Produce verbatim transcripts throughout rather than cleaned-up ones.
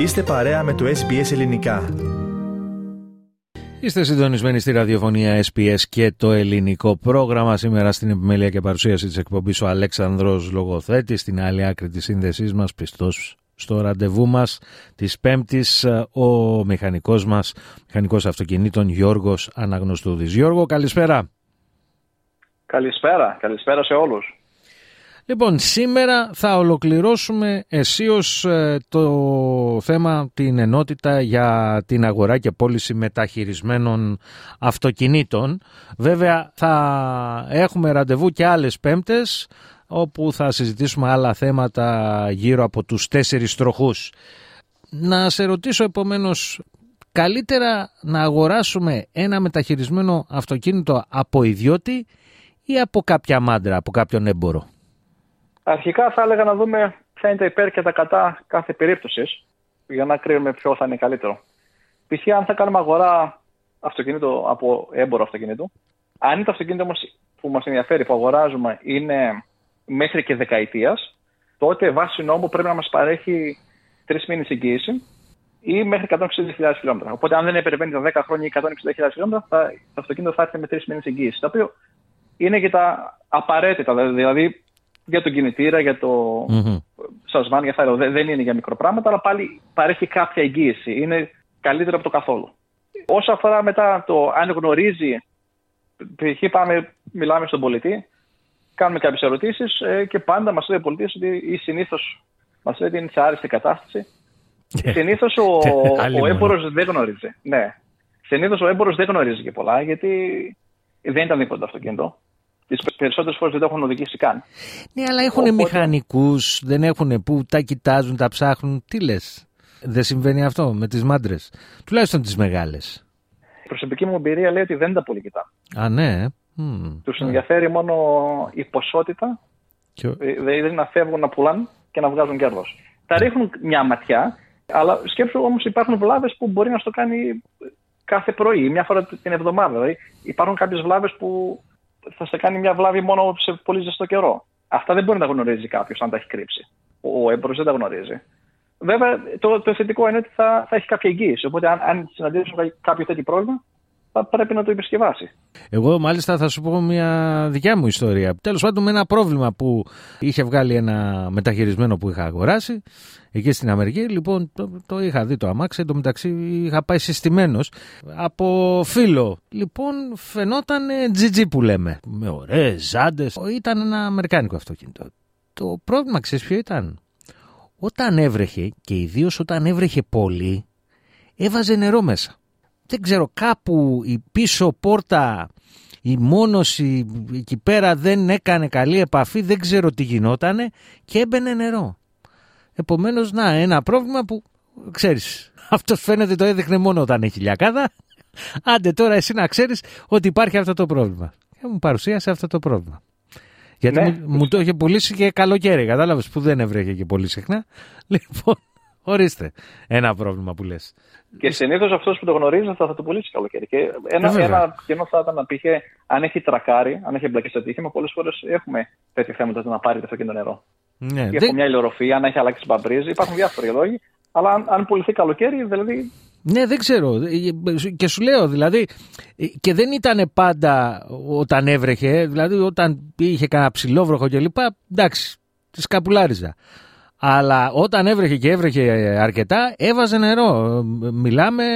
Είστε παρέα με το ες μπι ες Ελληνικά. Είστε συντονισμένοι στη ραδιοφωνία ες μπι ες και το ελληνικό πρόγραμμα. Σήμερα στην επιμέλεια και παρουσίαση της εκπομπής ο Αλέξανδρος Λογοθέτης, στην άλλη άκρη της σύνδεσής μας, πιστός στο ραντεβού μας της Πέμπτης, ο μηχανικός μας, μηχανικός αυτοκινήτων Γιώργος Αναγνωστούδης. Γιώργο, καλησπέρα. Καλησπέρα, καλησπέρα σε όλους. Λοιπόν, σήμερα θα ολοκληρώσουμε αισίως το θέμα, την ενότητα για την αγορά και πώληση μεταχειρισμένων αυτοκινήτων. Βέβαια θα έχουμε ραντεβού και άλλες Πέμπτες, όπου θα συζητήσουμε άλλα θέματα γύρω από τους τέσσερις τροχούς. Να σε ρωτήσω επομένως, καλύτερα να αγοράσουμε ένα μεταχειρισμένο αυτοκίνητο από ιδιώτη ή από κάποια μάντρα, από κάποιον έμπορο? Αρχικά θα έλεγα να δούμε ποια είναι τα υπέρ και τα κατά κάθε περίπτωσης, για να κρίνουμε ποιο θα είναι καλύτερο. Π.χ. αν θα κάνουμε αγορά αυτοκίνητο από έμπορο αυτοκίνητο, αν είναι το αυτοκίνητο όμως που μας ενδιαφέρει, που αγοράζουμε, είναι μέχρι και δεκαετίας, τότε βάσει νόμου πρέπει να μας παρέχει τρεις μήνες εγγύηση ή μέχρι εκατόν εξήντα χιλιάδες χιλιόμετρα. Οπότε, αν δεν υπερβαίνει τα δέκα χρόνια ή εκατόν εξήντα χιλιάδες χιλιόμετρα, θα, το αυτοκίνητο θα έρθει με τρεις μήνες εγγύηση. Το οποίο είναι και τα απαραίτητα, δηλαδή για τον κινητήρα, για το mm-hmm. σασβάν, για θάρρο. Δεν είναι για μικροπράγματα, αλλά πάλι παρέχει κάποια εγγύηση. Είναι καλύτερο από το καθόλου. Όσο αφορά μετά το αν γνωρίζει, π.χ. πάμε, μιλάμε στον πολιτή, κάνουμε κάποιες ερωτήσεις ε, και πάντα μας λέει ο πολιτής ότι ή συνήθως μας λέει ότι είναι σε άριστη κατάσταση. Συνήθως ο, ο έμπορος δεν γνωρίζει. Ναι. Συνήθως ο έμπορος δεν γνωρίζει και πολλά, γιατί δεν ήταν δίπλα το αυτοκίνητο. Τις περισσότερες φορές δεν το έχουν οδηγήσει καν. Ναι, αλλά έχουν Οπότε... μηχανικούς, δεν έχουν που τα κοιτάζουν, τα ψάχνουν. Τι λες, δεν συμβαίνει αυτό με τις μάντρες, τουλάχιστον τις μεγάλες? Η προσωπική μου εμπειρία λέει ότι δεν τα πολύ κοιτά. Α, ναι. Mm. Τους ενδιαφέρει μόνο η ποσότητα, και... δηλαδή να φεύγουν, να πουλάνε και να βγάζουν κέρδος. Τα ρίχνουν μια ματιά, αλλά σκέψου όμως υπάρχουν βλάβες που μπορεί να στο κάνει κάθε πρωί, μια φορά την εβδομάδα. Δηλαδή υπάρχουν κάποιες βλάβες που θα σε κάνει μια βλάβη μόνο σε πολύ ζεστό καιρό. Αυτά δεν μπορεί να γνωρίζει κάποιος αν τα έχει κρύψει. Ο έμπορος δεν τα γνωρίζει. Βέβαια, το, το θετικό είναι ότι θα, θα έχει κάποια εγγύηση. Οπότε, αν, αν συναντήσουμε κάποιο τέτοιο πρόβλημα, θα πρέπει να το επισκευάσει. Εγώ, μάλιστα, θα σου πω μια δικιά μου ιστορία. Τέλος πάντων, με ένα πρόβλημα που είχε βγάλει ένα μεταχειρισμένο που είχα αγοράσει εκεί στην Αμερική. Λοιπόν, το, το είχα δει το αμάξι, εν τω μεταξύ είχα πάει συστημένος από φίλο. Λοιπόν, φαινόταν τζι τζι που λέμε, με ωραίες ζάντες. Ήταν ένα αμερικάνικο αυτοκίνητο. Το πρόβλημα, ξέρεις ποιο ήταν? Όταν έβρεχε, και ιδίως όταν έβρεχε πολύ, έβαζε νερό μέσα. Δεν ξέρω, κάπου η πίσω πόρτα, η μόνωση εκεί πέρα δεν έκανε καλή επαφή, δεν ξέρω τι γινότανε και έμπαινε νερό. Επομένως, να, ένα πρόβλημα που, ξέρεις, αυτός φαίνεται το έδειχνε μόνο όταν έχει λιακάδα. Άντε τώρα εσύ να ξέρεις ότι υπάρχει αυτό το πρόβλημα. Και μου παρουσίασε αυτό το πρόβλημα. Γιατί ναι, μου, μου το είχε πουλήσει και καλοκαίρι, κατάλαβες, που δεν έβρεχε και πολύ συχνά. Λοιπόν, ορίστε, ένα πρόβλημα που λες. Και συνήθως αυτός που το γνωρίζει θα, θα το πουλήσει καλοκαίρι. Και ένα, ένα κοινό θα ήταν να πει, αν έχει τρακάρει, αν έχει εμπλακεί στο ατύχημα, πολλές φορές έχουμε τέτοια θέματα να πάρει το αυτοκίνητο νερό. Ναι, ή δεν... από μια ηλιορροφία, αν έχει αλλάξει μπαμπρίζ, υπάρχουν διάφοροι λόγοι. Αλλά αν, αν πουληθεί καλοκαίρι, δηλαδή. Ναι, δεν ξέρω. Και σου λέω, δηλαδή, και δεν ήταν πάντα όταν έβρεχε, δηλαδή όταν είχε κανένα ψηλόβροχο κλπ. Εντάξει, τη σκαπουλάριζα. Αλλά όταν έβρεχε και έβρεχε αρκετά, έβαζε νερό. Μιλάμε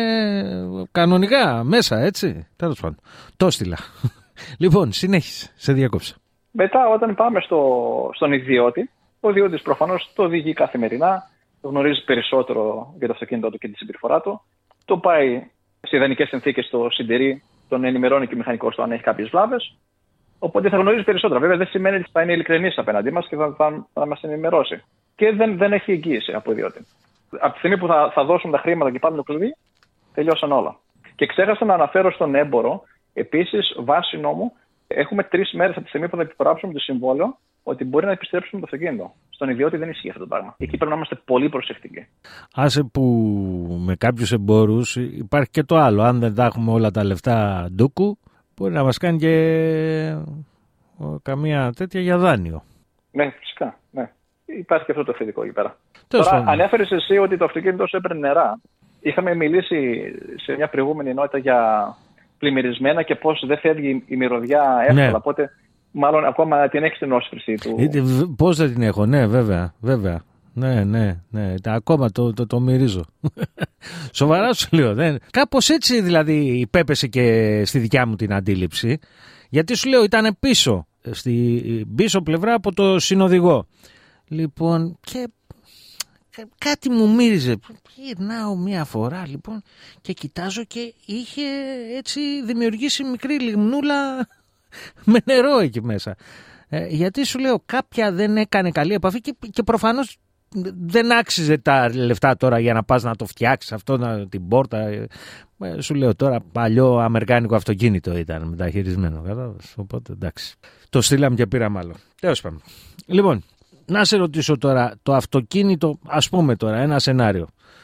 κανονικά μέσα, έτσι. Τέλος πάντων. Το στείλα. Λοιπόν, συνέχισε. Σε διακόψα. Μετά, όταν πάμε στο, στον ιδιώτη, ο ιδιώτης προφανώς το οδηγεί καθημερινά, το γνωρίζει περισσότερο για το αυτοκίνητο του και τη συμπεριφορά του. Το πάει σε ιδανικές συνθήκες, το συντηρεί, τον ενημερώνει και ο μηχανικός του αν έχει κάποιες βλάβες. Οπότε θα γνωρίζει περισσότερα. Βέβαια, δεν σημαίνει ότι θα είναι ειλικρινής απέναντί μας και θα, θα, θα μας ενημερώσει. Και δεν, δεν έχει εγγύηση από ιδιώτη. Από τη στιγμή που θα, θα δώσουν τα χρήματα και πάρουν το κλειδί, τελειώσαν όλα. Και ξέχασα να αναφέρω στον έμπορο, επίσης, βάσει νόμου, έχουμε τρεις μέρες από τη στιγμή που θα υπογράψουμε το συμβόλαιο ότι μπορεί να επιστρέψουμε το αυτοκίνητο. Στον ιδιώτη δεν ισχύει αυτό το πράγμα. Εκεί πρέπει να είμαστε πολύ προσεκτικοί. Άσε που με κάποιους εμπόρους υπάρχει και το άλλο. Αν δεν τα έχουμε όλα τα λεφτά ντούκου, μπορεί να μας κάνει και καμία τέτοια για δάνειο. Ναι, φυσικά. Ναι. υπάρχει και αυτό το θετικό εκεί πέρα. Τώρα, ανέφερες εσύ ότι το αυτοκίνητο σου έπαιρνε νερά. Είχαμε μιλήσει σε μια προηγούμενη ενότητα για πλημμυρισμένα και πώς δεν φεύγει η μυρωδιά εύκολα. Ναι. Οπότε, μάλλον ακόμα την έχεις την όσφρηση του. Πώς δεν την έχω, ναι, βέβαια, βέβαια. Ναι, ναι, ναι. Ακόμα το, το, το μυρίζω. Σοβαρά σου λέω. Δεν. Κάπως έτσι δηλαδή υπέπεσε και στη δικιά μου την αντίληψη. Γιατί σου λέω ήταν πίσω, στη πίσω πλευρά από το συνοδηγό. Λοιπόν, και κάτι μου μύριζε. Γυρνάω μία φορά λοιπόν και κοιτάζω και είχε έτσι δημιουργήσει μικρή λιμνούλα με νερό εκεί μέσα. Ε, γιατί σου λέω κάποια δεν έκανε καλή επαφή και, και προφανώς δεν άξιζε τα λεφτά τώρα για να πας να το φτιάξεις αυτό, να, την πόρτα. Ε, σου λέω τώρα παλιό αμερικάνικο αυτοκίνητο ήταν μεταχειρισμένο. Κατάλαβες, οπότε εντάξει. Το στείλαμε και πήραμε άλλο. Τέλος πάντων. Λοιπόν, να σε ρωτήσω τώρα το αυτοκίνητο, ας πούμε τώρα ένα σενάριο.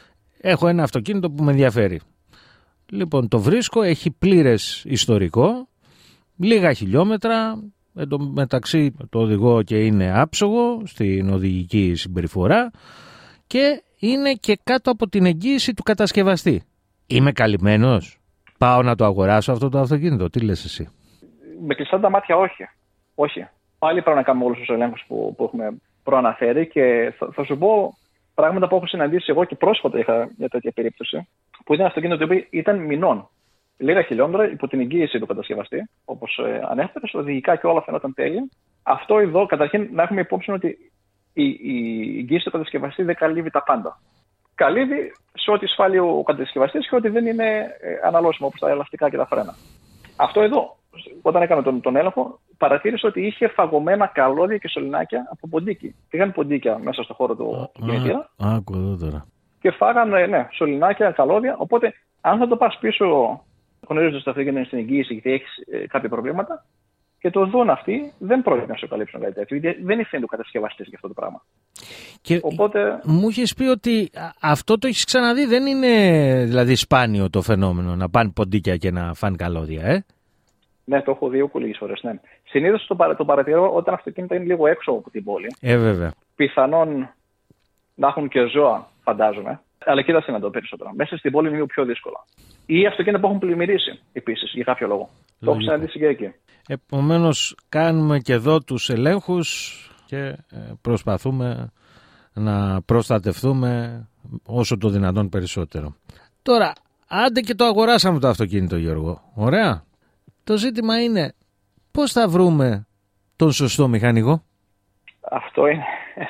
Έχω ένα αυτοκίνητο που με ενδιαφέρει. Λοιπόν, το βρίσκω, έχει πλήρες ιστορικό, λίγα χιλιόμετρα. Εν τω μεταξύ το οδηγώ και είναι άψογο στην οδηγική συμπεριφορά και είναι και κάτω από την εγγύηση του κατασκευαστή. Είμαι καλυμμένος? Πάω να το αγοράσω αυτό το αυτοκίνητο? Τι λες εσύ? Με κλειστά τα μάτια όχι. Όχι. Πάλι πρέπει να κάνουμε όλους τους ελέγχους που, που έχουμε προαναφέρει και θα, θα σου πω πράγματα που έχω συναντήσει εγώ και πρόσφατα είχα μια τέτοια περίπτωση που ήταν αυτοκίνητο το οποίο ήταν μηνών. Λίγα χιλιόμετρα υπό την εγγύηση του κατασκευαστή, όπως ε, ανέφερες, οδηγικά και όλα φαινόταν τέλεια. Αυτό εδώ, καταρχήν, να έχουμε υπόψη ότι η, η εγγύηση του κατασκευαστή δεν καλύβει τα πάντα. Καλύβει σε ό,τι εισφάλει ο κατασκευαστής και ό,τι δεν είναι ε, αναλώσιμο, όπως τα ελαστικά και τα φρένα. Αυτό εδώ, όταν έκανα τον, τον έλεγχο, παρατήρησα ότι είχε φαγωμένα καλώδια και σωληνάκια από ποντίκι. Πήγαν ποντίκια μέσα στο χώρο του κινητήρα. Άκου εδώ τώρα. Και φάγανε, ναι, σωληνάκια, καλώδια. Οπότε, αν θα το πας πίσω, γνωρίζοντας ότι αυτό γίνεται στην εγγύηση γιατί έχει ε, κάποια προβλήματα, και το δουν αυτοί, δεν πρόκειται να σου καλύψουν κάτι τέτοιο. Γιατί δεν ευθύνει ο κατασκευαστής για αυτό το πράγμα. Και οπότε... μου έχεις πει ότι αυτό το έχεις ξαναδεί, δεν είναι δηλαδή σπάνιο το φαινόμενο να πάνε ποντίκια και να φάνε καλώδια, ε? Ναι, το έχω δει ook λίγες φορές. Ναι. Συνήθως το, παρα, το παρατηρώ όταν αυτοκίνητα είναι λίγο έξω από την πόλη. Ε, βέβαια. Πιθανόν να έχουν και ζώα, φαντάζομαι. Αλλά εκεί θα συναντώ περισσότερο. Μέσα στην πόλη είναι λίγο πιο δύσκολα. Ή αυτοκίνητα που έχουν πλημμυρίσει επίσης για κάποιο λόγο. Λογικό. Το έχω συναντήσει και εκεί. Επομένως, κάνουμε και εδώ τους ελέγχους και προσπαθούμε να προστατευτούμε όσο το δυνατόν περισσότερο. Τώρα, άντε και το αγοράσαμε το αυτοκίνητο, Γιώργο. Ωραία. Το ζήτημα είναι πώς θα βρούμε τον σωστό μηχανικό. Αυτό είναι,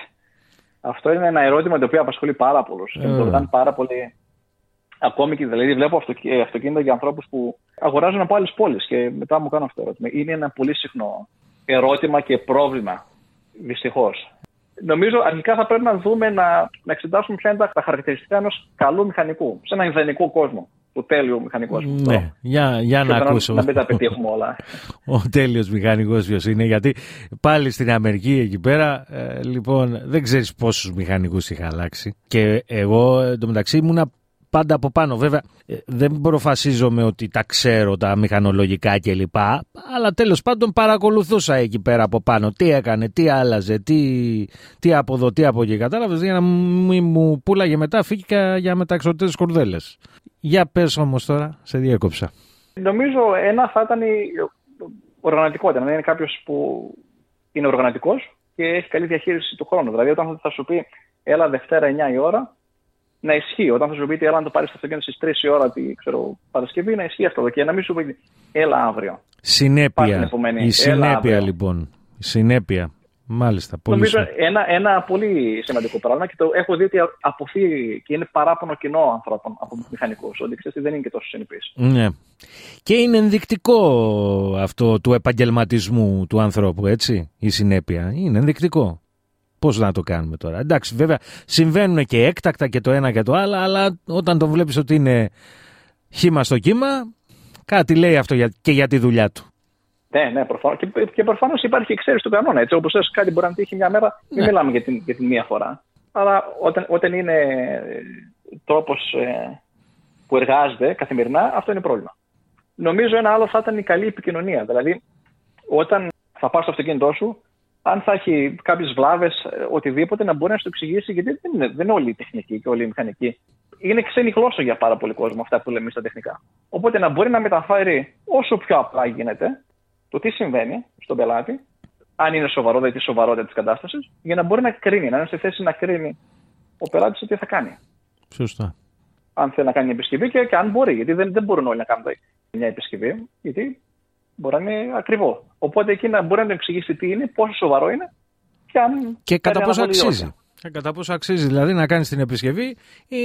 αυτό είναι ένα ερώτημα το οποίο απασχολεί πάρα πολλούς. Και με το ρωτάνε πάρα πολύ. Ακόμη και δηλαδή βλέπω αυτοκίνητα για ανθρώπους που αγοράζουν από άλλες πόλεις και μετά μου κάνουν αυτό το ερώτημα. Είναι ένα πολύ συχνό ερώτημα και πρόβλημα, δυστυχώς. Νομίζω αρχικά θα πρέπει να δούμε να, να εξετάσουμε ποια είναι τα χαρακτηριστικά ενός καλού μηχανικού, σε έναν ιδανικό κόσμο. Το τέλειο μηχανικό. Ναι, για, για να ακούσω. Να μην τα πετύχουμε όλα. Ο τέλειος μηχανικός ποιος είναι, γιατί πάλι στην Αμερική εκεί πέρα, ε, λοιπόν, δεν ξέρεις πόσους μηχανικούς είχα αλλάξει. Και εγώ εντωμεταξύ ήμουνα πάντα από πάνω. Βέβαια, ε, δεν προφασίζομαι ότι τα ξέρω τα μηχανολογικά κλπ. Αλλά τέλος πάντων παρακολουθούσα εκεί πέρα από πάνω. Τι έκανε, τι άλλαζε, τι, τι από εδώ, τι από εκεί. Κατάλαβες, για να μην μου πουλάγε μετά, φύγηκα για μεταξωτές κορδέλες. Για πες όμως τώρα, σε διέκοψα. Νομίζω ένα θα ήταν η οργανωτικότητα. Να είναι κάποιος που είναι οργανωτικός και έχει καλή διαχείριση του χρόνου. Δηλαδή, όταν θα σου πει έλα Δευτέρα εννιά η ώρα, να ισχύει. Όταν θα σου πει έλα να το πάρεις στο αυτοκίνητο στις τρεις η ώρα, τη, ξέρω, Παρασκευή, να ισχύει αυτό. Και να μην σου πει έλα αύριο. Συνέπεια. Η συνέπεια λοιπόν. Συνέπεια. Μάλιστα. Πολύ Νομίζω ένα, ένα πολύ σημαντικό πράγμα και το έχω δει ότι αποφύγει και είναι παράπονο κοινό ανθρώπων από μηχανικούς. Ότι ξέρετε δεν είναι και τόσο συνεπής. Ναι. Και είναι ενδεικτικό αυτό του επαγγελματισμού του ανθρώπου, έτσι, η συνέπεια. Είναι ενδεικτικό. Πώς να το κάνουμε τώρα. Εντάξει, βέβαια συμβαίνουν και έκτακτα και το ένα και το άλλο, αλλά όταν τον βλέπεις ότι είναι χύμα στο κύμα, κάτι λέει αυτό για, και για τη δουλειά του. Ναι, ναι, προφανώς. Και, και προφανώς υπάρχει εξαίρεση του κανόνα. Έτσι, όπως λες, κάτι μπορεί να τύχει μια μέρα, μην ναι. μιλάμε για την, για την μία φορά. Αλλά όταν, όταν είναι τρόπος ε, που εργάζεται καθημερινά, αυτό είναι πρόβλημα. Νομίζω ένα άλλο θα ήταν η καλή επικοινωνία. Δηλαδή, όταν θα πας στο αυτοκίνητό σου, αν θα έχει κάποιες βλάβες, οτιδήποτε, να μπορεί να σου το εξηγήσει, γιατί δεν είναι, δεν είναι όλη η τεχνική και όλη η μηχανική. Είναι ξένη γλώσσα για πάρα πολύ κόσμο αυτά που λέμε στα τεχνικά. Οπότε να μπορεί να μεταφέρει όσο πιο απλά γίνεται το τι συμβαίνει στον πελάτη, αν είναι σοβαρό, δηλαδή τη σοβαρότητα της κατάστασης, για να μπορεί να κρίνει, να είναι στη θέση να κρίνει ο πελάτης τι θα κάνει. Σωστά. Αν θέλει να κάνει μια επισκευή και, και αν μπορεί, γιατί δεν, δεν μπορούν όλοι να κάνουν μια επισκευή, γιατί μπορεί να είναι ακριβό. Οπότε εκεί να μπορεί να του εξηγήσει τι είναι, πόσο σοβαρό είναι και αν. Και κατά πόσο αξίζει. Και κατά πόσο αξίζει δηλαδή να κάνεις την επισκευή ή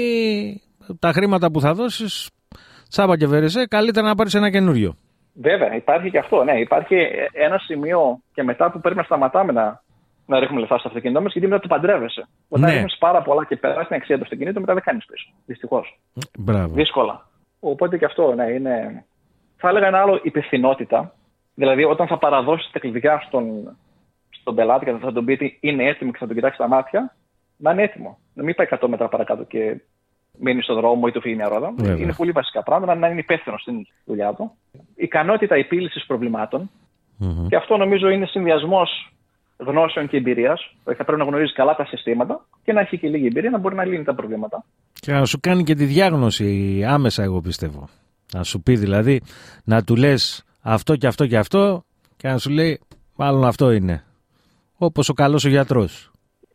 τα χρήματα που θα δώσεις, τσάμπα και βερεσέ, καλύτερα να πάρεις ένα καινούριο. Βέβαια, υπάρχει και αυτό. Ναι, υπάρχει ένα σημείο και μετά που πρέπει να σταματάμε να, να ρίχνουμε λεφτά στο αυτοκίνητό μας, γιατί μετά το παντρεύεσαι. Όταν ναι. ρίχνεις πάρα πολλά και περάσει την αξία του αυτοκίνητου, μετά δεν κάνεις πίσω. Δυστυχώς. Μπράβο. Δύσκολα. Οπότε και αυτό, ναι, είναι. Θα έλεγα ένα άλλο, υπευθυνότητα. Δηλαδή, όταν θα παραδώσεις τα κλειδιά στον, στον πελάτη και θα τον πει ότι είναι έτοιμο και θα τον κοιτάξει τα μάτια, να είναι έτοιμο. Να μην πάει εκατό μέτρα παρακάτω και μείνει στον δρόμο ή του φύγει μια ρόδα. Βέβαια. Είναι πολύ βασικά πράγματα, να είναι υπεύθυνο στην δουλειά του. Ικανότητα επίλυσης προβλημάτων. Mm-hmm. Και αυτό νομίζω είναι συνδυασμός γνώσεων και εμπειρίας. Θα πρέπει να γνωρίζει καλά τα συστήματα και να έχει και λίγη εμπειρία να μπορεί να λύνει τα προβλήματα. Και να σου κάνει και τη διάγνωση άμεσα, εγώ πιστεύω. Να σου πει δηλαδή, να του λες αυτό και αυτό και αυτό και να σου λέει μάλλον αυτό είναι. Όπως ο καλός ο γιατρός.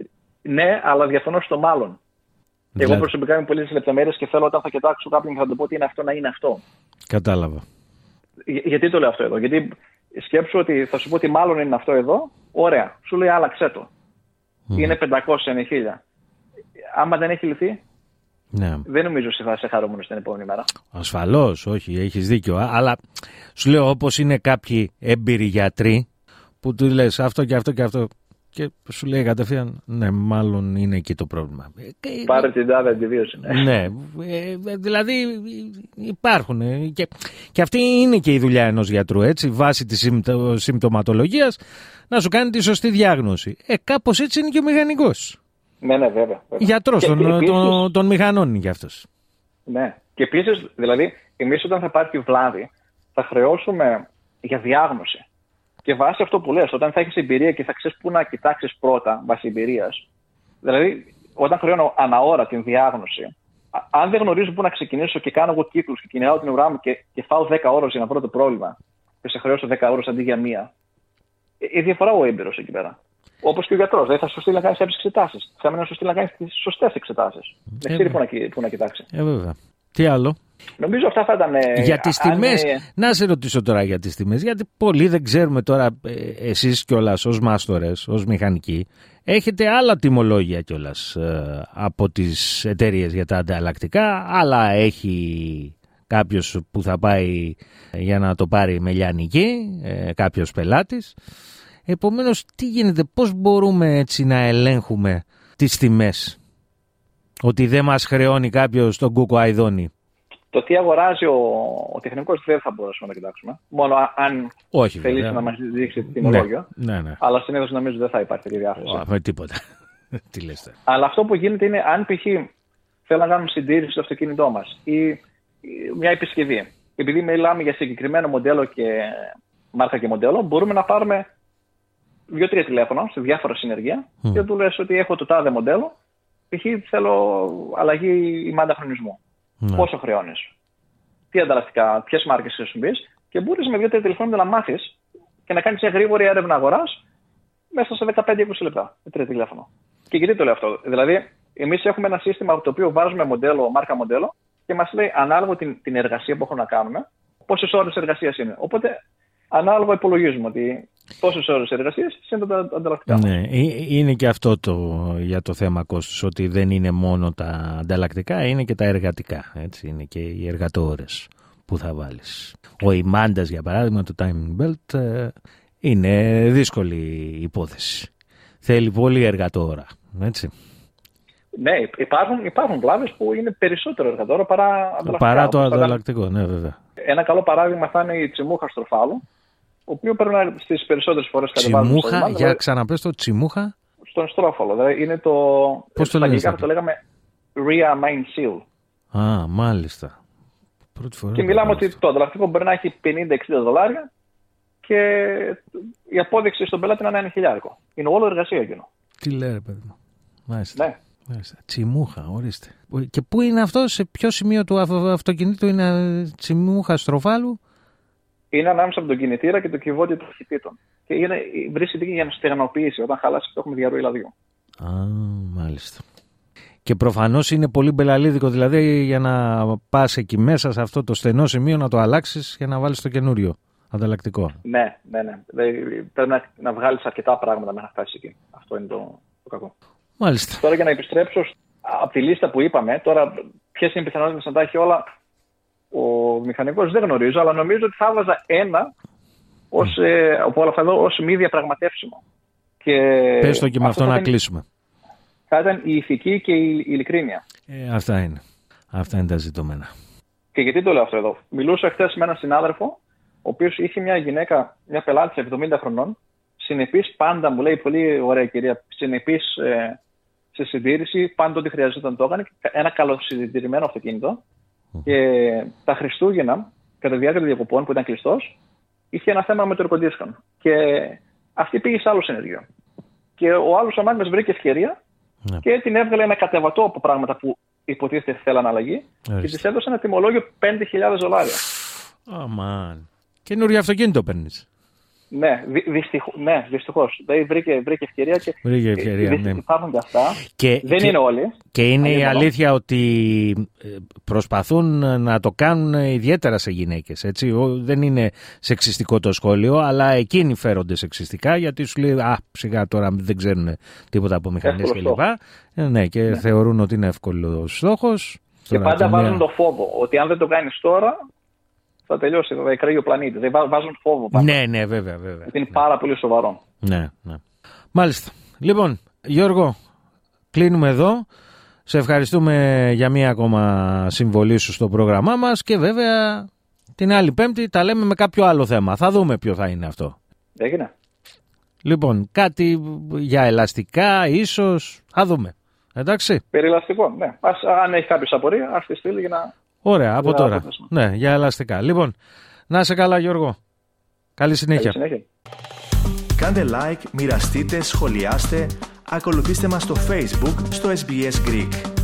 Ναι, αλλά διαφωνώ στο μάλλον. Δηλαδή. Εγώ προσωπικά είμαι πολύ στις λεπτομέρειες και θέλω όταν θα κοιτάξω κάποιον και θα του πω τι είναι αυτό να είναι αυτό. Κατάλαβα. Για, γιατί το λέω αυτό εδώ? Γιατί σκέψου ότι θα σου πω ότι μάλλον είναι αυτό εδώ. Ωραία. Σου λέει άλλαξέ το. Mm. Είναι πεντακόσια, είναι χίλια. Άμα δεν έχει λυθεί, ναι. δεν νομίζω ότι θα είσαι χαρούμενος την επόμενη μέρα. Ασφαλώς, όχι, έχεις δίκιο. Αλλά σου λέω όπως είναι κάποιοι έμπειροι γιατροί που του λες αυτό και αυτό και αυτό. Και σου λέει κατευθείαν, ναι, μάλλον είναι εκεί το πρόβλημα. Πάρε την τάδε αντιβίωση. Ναι, ναι ε, δηλαδή υπάρχουν. Ε, και, και αυτή είναι και η δουλειά ενός γιατρού, έτσι, βάσει της συμπτω, συμπτωματολογίας, να σου κάνει τη σωστή διάγνωση. Ε, κάπως έτσι είναι και ο μηχανικός. Ναι, ναι, βέβαια. βέβαια. Γιατρός και, των, και επίσης, των, των μηχανών είναι κι αυτός. Ναι. Και επίσης, δηλαδή, εμείς όταν θα υπάρχει βλάβη, θα χρεώσουμε για διάγνωση. Και βάσει αυτό που λες, όταν θα έχεις εμπειρία και θα ξέρεις πού να κοιτάξεις πρώτα βάσει εμπειρίας, δηλαδή όταν χρεώνω αναώρα την διάγνωση, αν δεν γνωρίζω πού να ξεκινήσω και κάνω εγώ κύκλους και κυνηγάω την ουρά μου και, και φάω δέκα ώρες για να βρω το πρόβλημα και σε χρεώσω δέκα ώρες αντί για μία, η διαφορά ο έμπειρος εκεί πέρα. Όπως και ο γιατρός, δηλαδή θα σου στείλει να κάνεις κάποιες εξετάσεις. Θα να σου στείλει να κάνεις τις σωστές εξετάσεις. Δεν ξέρει πού να, πού να κοιτάξει. Ε, βέβαια. Τι άλλο? Νομίζω αυτά θα ήταν. Για τις τιμές, αν... να σε ρωτήσω τώρα για τις τιμές, γιατί πολλοί δεν ξέρουμε τώρα, ε, εσείς κιόλας ως μάστορες, ως μηχανικοί, έχετε άλλα τιμολόγια κιόλας ε, από τις εταιρείες για τα ανταλλακτικά, άλλα έχει κάποιος που θα πάει για να το πάρει με λιανική, ε, κάποιος πελάτης. Επομένως, τι γίνεται, πώς μπορούμε έτσι να ελέγχουμε τις τιμές, ότι δεν μας χρεώνει κάποιος τον κούκο αηδόνι? Το τι αγοράζει ο, ο τεχνικός δεν θα μπορέσουμε να κοιτάξουμε. Μόνο αν θέλει να μας δείξει την τιμολόγιο. Ναι, ναι, ναι. Αλλά συνήθως νομίζω δεν θα υπάρχει τέτοια διάθεση. Με τίποτα. Τι λες. Αλλά αυτό που γίνεται είναι, αν π.χ. θέλω να κάνουμε συντήρηση στο αυτοκίνητό μας ή, ή μια επισκευή. Επειδή μιλάμε για συγκεκριμένο μοντέλο και μάρκα και μοντέλο, μπορούμε να πάρουμε δύο-τρία τηλέφωνα σε διάφορα συνεργεία mm. και του λες ότι έχω το τάδε μοντέλο. Π.χ. θέλω αλλαγή ημάντα χρονισμού. Ναι. Πόσο χρεώνεις, τι ανταλλακτικά, ποιες μάρκες χρησιμοποιείς, και μπορείς με δύο-τρία τηλεφώνια να μάθεις και να κάνεις μια γρήγορη έρευνα αγοράς μέσα σε δεκαπέντε με είκοσι λεπτά με τρία τηλέφωνο. Και γιατί το λέω αυτό? Δηλαδή, εμείς έχουμε ένα σύστημα το οποίο βάζουμε μοντέλο, μάρκα μοντέλο και μας λέει ανάλογα την, την εργασία που έχουμε να κάνουμε, πόσες ώρες εργασίας είναι. Οπότε, ανάλογα υπολογίζουμε ότι τόσες ώρες εργασίας είναι τα ανταλλακτικά. Ναι, είναι και αυτό το, για το θέμα κόστους, ότι δεν είναι μόνο τα ανταλλακτικά, είναι και τα εργατικά. Έτσι, είναι και οι εργατόρες που θα βάλεις. Ο ημάντας, για παράδειγμα, το timing belt, είναι δύσκολη υπόθεση. Θέλει πολύ εργατόρα, έτσι. Ναι, υπάρχουν, υπάρχουν βλάβες που είναι περισσότερο εργατόρα παρά ανταλλακτικά. Παρά το ανταλλακτικό, ναι, βέβαια. Ένα καλό παράδειγμα θα είναι η τσιμούχα στροφάλου, ο οποίο πρέπει στις περισσότερες φορές κατεβάζουμε. Τσιμούχα, για ξαναπες το τσιμούχα. Στον στρόφαλο, δηλαδή είναι το. Πώς το λέγαμε? Το λέγαμε rear main seal. Α, μάλιστα. Πρώτη φορά. Και μιλάμε ότι το ανταλλακτικό μπορεί να έχει πενήντα με εξήντα δολάρια και η απόδειξη στον πελάτη να είναι ένα χιλιάρικο. Είναι όλο εργασία εκείνο. Τι λέει, παιδί μου. Μάλιστα. Ναι. Μάλιστα. Τσιμούχα, ορίστε. Και πού είναι αυτό, σε ποιο σημείο του αυτοκινήτου είναι τσιμούχα στροφάλου? Είναι ανάμεσα από τον κινητήρα και το κυβότιο των ταχυτήτων. Και είναι, βρίσκεται για να στεγνοποιήσει όταν χαλάσει, το έχουμε διαρροή λαδιού. Α, μάλιστα. Και προφανώς είναι πολύ μπελαλίδικο, δηλαδή για να πας εκεί μέσα σε αυτό το στενό σημείο να το αλλάξεις για να βάλεις το καινούριο ανταλλακτικό. Ναι, ναι, ναι. Δηλαδή, πρέπει να, να βγάλεις αρκετά πράγματα μέχρι να φτάσεις εκεί. Αυτό είναι το, το κακό. Μάλιστα. Τώρα για να επιστρέψω από τη λίστα που είπαμε, τώρα ποιες είναι οι πιθανότητες να τα έχει όλα ο μηχανικός δεν γνωρίζω, αλλά νομίζω ότι θα έβαζα ένα ως, mm. ε, από όλα αυτά εδώ ως μη διαπραγματεύσιμο. Και πες το και με αυτό, αυτό να ήταν, κλείσουμε. Θα ήταν η ηθική και η ειλικρίνεια. Ε, αυτά είναι. Αυτά είναι τα ζητούμενα. Και γιατί το λέω αυτό εδώ? Μιλούσα χθες με έναν συνάδελφο, ο οποίος είχε μια γυναίκα, μια πελάτη εβδομήντα χρονών, συνεπής πάντα, μου λέει, πολύ ωραία κυρία, συνεπής ε, σε συντήρηση, πάντα ό,τι χρειαζόταν το έκανε, ένα καλοσυντηρημένο αυτοκίνητο. Mm. Και τα Χριστούγεννα, κατά τη διάρκεια των διακοπών που ήταν κλειστός, είχε ένα θέμα με το air condition. Και αυτή πήγε σε άλλο συνεργείο. Και ο άλλος αμάξης βρήκε ευκαιρία mm. και την έβγαλε ένα κατεβατό από πράγματα που υποτίθεται θέλαν αλλαγή mm. και της έδωσε ένα τιμολόγιο πέντε χιλιάδες δολάρια. Αμάν. Καινούριο αυτοκίνητο παίρνεις. Ναι, δυστυχώς. Ναι, δυστυχώς. Δηλαδή βρήκε, βρήκε ευκαιρία και βρήκε ευκαιρία, ναι. Υπάρχουν και αυτά. Και, δεν και, είναι όλοι. Και είναι η αλήθεια ότι προσπαθούν να το κάνουν ιδιαίτερα σε γυναίκες. Έτσι. Δεν είναι σεξιστικό το σχόλιο, αλλά εκείνοι φέρονται σεξιστικά γιατί σου λέει «Α, σιγά τώρα δεν ξέρουν τίποτα από μηχανές κλπ». Ναι, και ναι. θεωρούν ότι είναι εύκολος στόχος. Και πάντα βάζουν μια... το φόβο ότι αν δεν το κάνεις τώρα, θα τελειώσει, θα εκραίει ο πλανήτης. Δηλαδή βάζουν φόβο πάνω. Ναι, ναι, βέβαια, βέβαια. Γιατί είναι ναι. πάρα πολύ σοβαρό. Ναι, ναι. Μάλιστα. Λοιπόν, Γιώργο, κλείνουμε εδώ. Σε ευχαριστούμε για μία ακόμα συμβολή σου στο πρόγραμμά μας και βέβαια την άλλη Πέμπτη τα λέμε με κάποιο άλλο θέμα. Θα δούμε ποιο θα είναι αυτό. Έγινε. Λοιπόν, κάτι για ελαστικά, ίσως. Θα δούμε. Εντάξει. Περιλαστικό, ναι. Ας, αν έχει κάποιος απορία, ας τη στείλει για να... Ωραία, από τώρα. Ναι, για ελαστικά. Λοιπόν, να είσαι καλά, Γιώργο. Καλή συνέχεια. Καλή συνέχεια. Κάντε like, μοιραστείτε, σχολιάστε, ακολουθήστε μας στο Facebook, στο ες μπι ες Greek.